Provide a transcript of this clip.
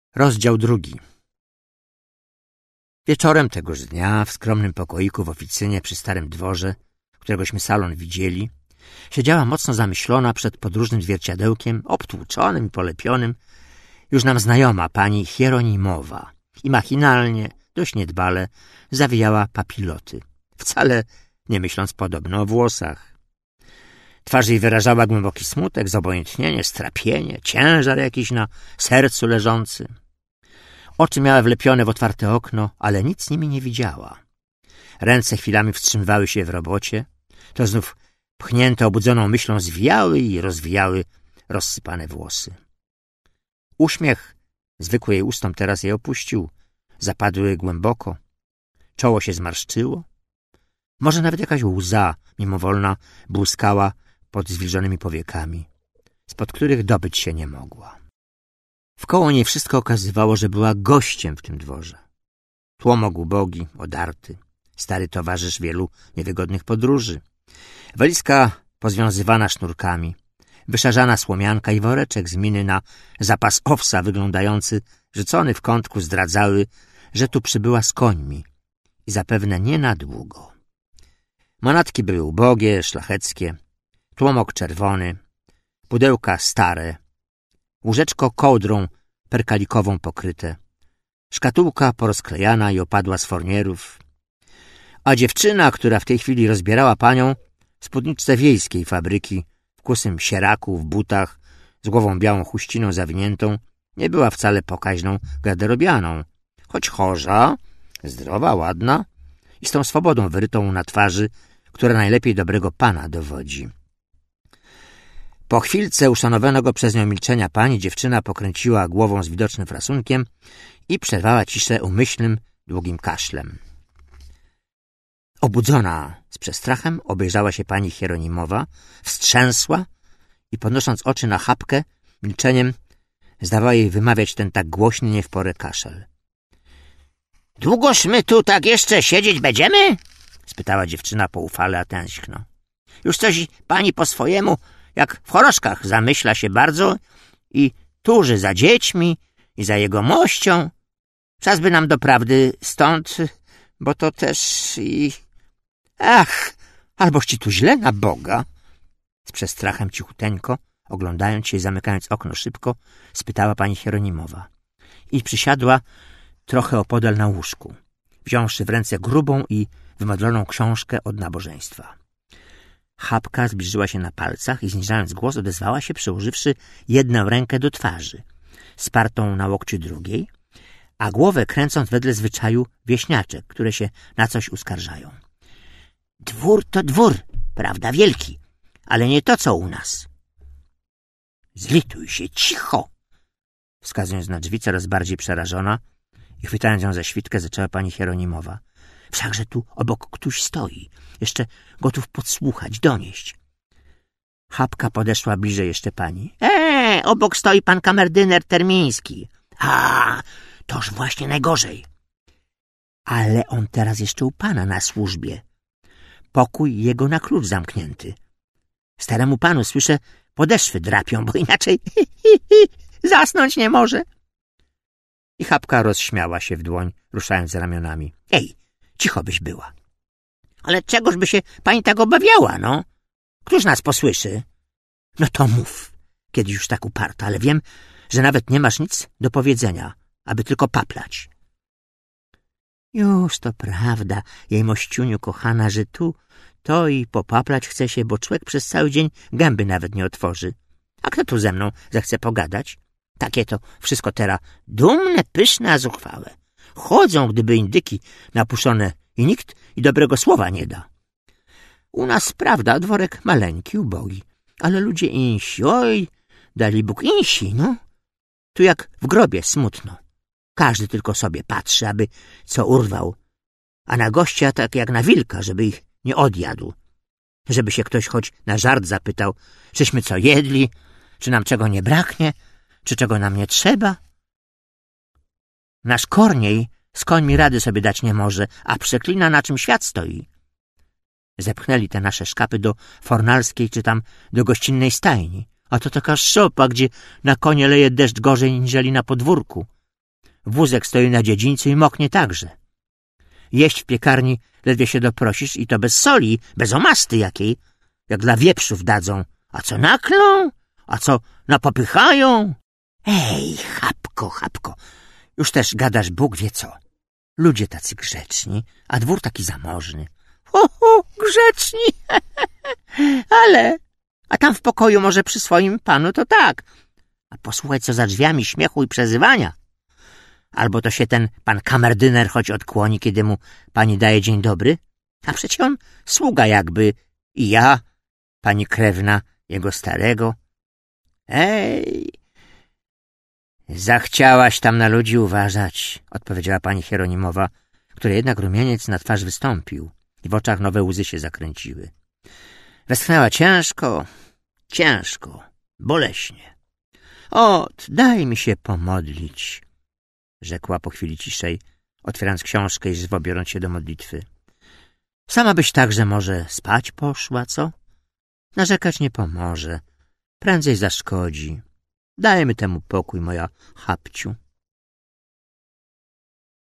Rozdział 2. Wieczorem tegoż dnia w skromnym pokoiku w oficynie przy starym dworze, któregośmy salon widzieli, siedziała mocno zamyślona przed podróżnym zwierciadełkiem, obtłuczonym i polepionym, już nam znajoma pani Hieronimowa i machinalnie, dość niedbale, zawijała papiloty, wcale nie myśląc podobno o włosach. Twarz jej wyrażała głęboki smutek, zobojętnienie, strapienie, ciężar jakiś na sercu leżący. Oczy miała wlepione w otwarte okno, ale nic nimi nie widziała. Ręce chwilami wstrzymywały się w robocie, to znów pchnięte obudzoną myślą zwijały i rozwijały rozsypane włosy. Uśmiech, zwykły jej ustom, teraz jej opuścił, zapadły głęboko, czoło się zmarszczyło. Może nawet jakaś łza mimowolna błyskała pod zwilżonymi powiekami, spod których dobyć się nie mogła. Wkoło niej wszystko okazywało, że była gościem w tym dworze. Tłomok ubogi, odarty, stary towarzysz wielu niewygodnych podróży, walizka pozwiązywana sznurkami, wyszarzana słomianka i woreczek z miny na zapas owsa wyglądający, rzucony w kątku, zdradzały, że tu przybyła z końmi i zapewne nie na długo. Manatki były ubogie, szlacheckie, tłomok czerwony, pudełka stare, łóżeczko kołdrą perkalikową pokryte, szkatułka porozklejana i opadła z fornierów, a dziewczyna, która w tej chwili rozbierała panią, w spódniczce wiejskiej fabryki, w kusym sieraku, w butach, z głową białą chuściną zawiniętą, nie była wcale pokaźną garderobianą, choć chorza, zdrowa, ładna i z tą swobodą wyrytą na twarzy, która najlepiej dobrego pana dowodzi. Po chwilce uszanowanego przez nią milczenia pani dziewczyna pokręciła głową z widocznym frasunkiem i przerwała ciszę umyślnym, długim kaszlem. Obudzona z przestrachem obejrzała się pani Hieronimowa, wstrzęsła i podnosząc oczy na chapkę, milczeniem zdawała jej wymawiać ten tak głośny nie w porę kaszel. — Długoż my tu tak jeszcze siedzieć będziemy? — spytała dziewczyna poufale, a tęskno. — Już coś pani po swojemu, jak w choroszkach, zamyśla się bardzo i tuży za dziećmi i za jego mością. Czas by nam doprawdy stąd, bo to też i... Ach, alboż ci tu źle na Boga! Z przestrachem cichuteńko, oglądając się i zamykając okno szybko, spytała pani Hieronimowa i przysiadła trochę opodal na łóżku, wziąwszy w ręce grubą i wymodloną książkę od nabożeństwa. Chapka zbliżyła się na palcach i zniżając głos odezwała się, przyłożywszy jedną rękę do twarzy, spartą na łokciu drugiej, a głowę kręcąc wedle zwyczaju wieśniaczek, które się na coś uskarżają. Dwór to dwór, prawda, wielki, ale nie to, co u nas. Zlituj się, cicho! Wskazując na drzwi, coraz bardziej przerażona i chwytając ją za świtkę, zaczęła pani Hieronimowa. Wszakże tu obok ktoś stoi, jeszcze gotów podsłuchać, donieść. Chapka podeszła bliżej jeszcze pani. Obok stoi pan kamerdyner Termiński. A, toż właśnie najgorzej. Ale on teraz jeszcze u pana na służbie. Pokój jego na klucz zamknięty. Staremu panu, słyszę, podeszwy drapią, bo inaczej zasnąć nie może. I chapka rozśmiała się w dłoń, ruszając ramionami. Ej, cicho byś była. Ale czegoż by się pani tak obawiała, no? Któż nas posłyszy? No to mów, kiedy już tak uparta, ale wiem, że nawet nie masz nic do powiedzenia, aby tylko paplać. Już to prawda, jej mościuniu kochana, że tu to i popaplać chce się, bo człowiek przez cały dzień gęby nawet nie otworzy. A kto tu ze mną zechce pogadać? Takie to wszystko teraz dumne, pyszne, a zuchwałe. Chodzą, gdyby indyki napuszone i nikt i dobrego słowa nie da. U nas, prawda, dworek maleńki, ubogi, ale ludzie insi, oj, dali Bóg insi, no. Tu jak w grobie smutno. Każdy tylko sobie patrzy, aby co urwał, a na gościa tak jak na wilka, żeby ich nie odjadł. Żeby się ktoś choć na żart zapytał, czyśmy co jedli, czy nam czego nie braknie, czy czego nam nie trzeba. Nasz Korniej z końmi rady sobie dać nie może, a przeklina, na czym świat stoi. Zepchnęli te nasze szkapy do fornalskiej czy tam do gościnnej stajni, a to taka szopa, gdzie na konie leje deszcz gorzej niżeli na podwórku. Wózek stoi na dziedzińcu i moknie także. Jeść w piekarni ledwie się doprosisz i to bez soli, bez omasty jakiej, jak dla wieprzów dadzą. A co naklą? A co napopychają? Ej, chapko, już też gadasz Bóg wie co. Ludzie tacy grzeczni, a dwór taki zamożny. Grzeczni, ale... A tam w pokoju może przy swoim panu to tak. A posłuchaj, co za drzwiami śmiechu i przezywania. Albo to się ten pan kamerdyner choć odkłoni, kiedy mu pani daje dzień dobry. A przecie on sługa jakby. I ja, pani krewna jego starego. Ej, zachciałaś tam na ludzi uważać, odpowiedziała pani Hieronimowa, której jednak rumieniec na twarz wystąpił i w oczach nowe łzy się zakręciły. Westchnęła ciężko, boleśnie. Daj mi się pomodlić, rzekła po chwili ciszej, otwierając książkę i żwo biorąc się do modlitwy. Sama byś także może spać poszła, co? Narzekać nie pomoże, prędzej zaszkodzi. Dajmy temu pokój, moja chapciu.